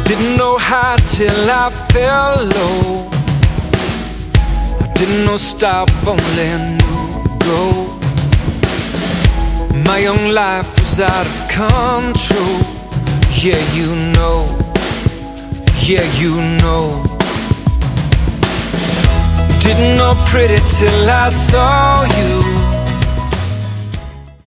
Didn't know high till I fell low. I didn't know stop, only knew go. My young life was out of control. Yeah, you know. Yeah, you know. Didn't know pretty till I saw you.